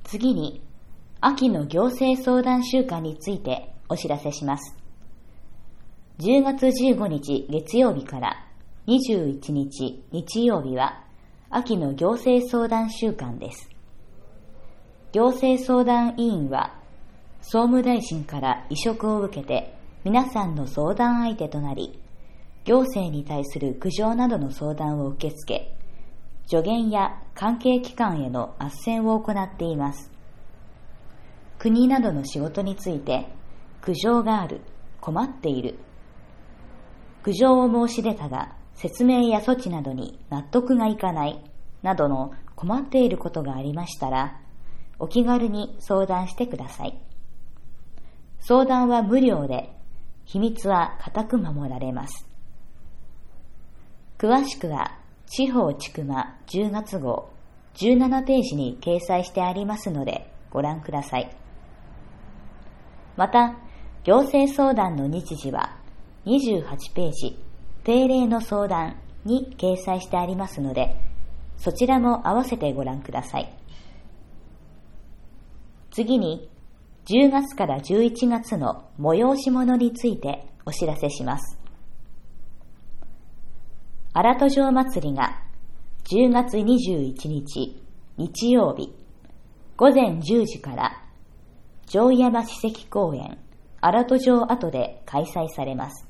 次に、秋の行政相談週間についてお知らせします。10月15日月曜日から21日日曜日は秋の行政相談週間です。行政相談委員は総務大臣から委嘱を受けて皆さんの相談相手となり、行政に対する苦情などの相談を受け付け、助言や関係機関への斡旋を行っています。国などの仕事について苦情がある、困っている、苦情を申し出たが説明や措置などに納得がいかないなどの困っていることがありましたら、お気軽に相談してください。相談は無料で、秘密は固く守られます。詳しくは地方ちくま10月号17ページに掲載してありますのでご覧ください。また、行政相談の日時は28ページ定例の相談に掲載してありますので、そちらも合わせてご覧ください。次に、10月から11月の催し物についてお知らせします。荒戸城祭りが10月21日日曜日午前10時から城山史跡公園荒戸城跡で開催されます。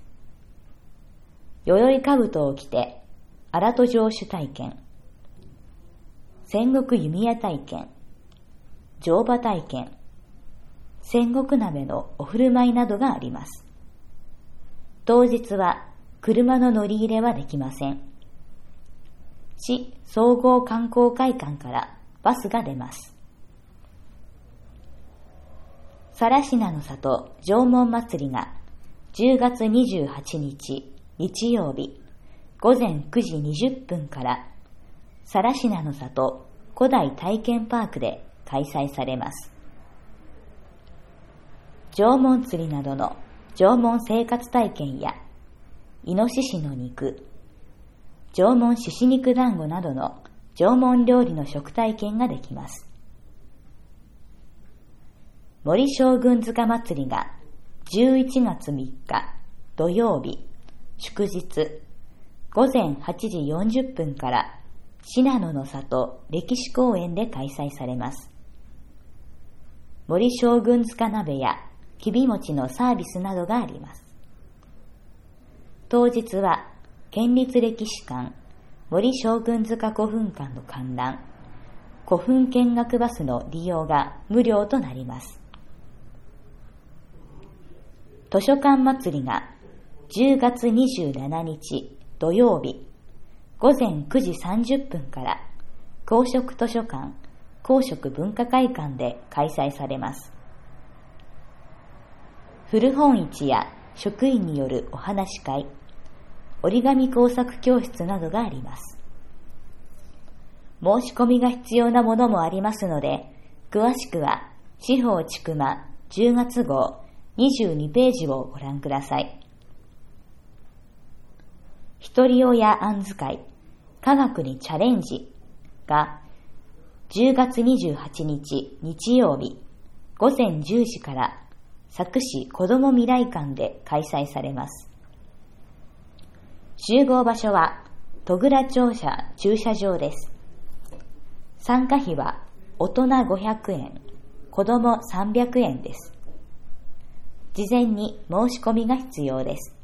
鎧兜を着て荒戸城主体験、戦国弓矢体験、乗馬体験、戦国鍋のお振る舞いなどがあります。当日は車の乗り入れはできません。市総合観光会館からバスが出ます。更科の里縄文祭りが10月28日日曜日午前9時20分から更科の里古代体験パークで開催されます。縄文釣りなどの縄文生活体験やイノシシの肉、縄文獅子肉団子などの縄文料理の食体験ができます。森将軍塚祭りが11月3日土曜日祝日午前8時40分から信濃の里歴史公園で開催されます。森将軍塚鍋やきび餅のサービスなどがあります。当日は県立歴史館森将軍塚古墳館の観覧、古墳見学バスの利用が無料となります。図書館祭りが10月27日土曜日午前9時30分から公職図書館公職文化会館で開催されます。古本市や職員によるお話し会、折り紙工作教室などがあります。申し込みが必要なものもありますので、詳しくは地方ちくま10月号22ページをご覧ください。ひとり親あんず会科学にチャレンジが10月28日日曜日午前10時から佐久市子ども未来館で開催されます。集合場所は戸倉庁舎駐車場です。参加費は大人500円、子ども300円です。事前に申し込みが必要です。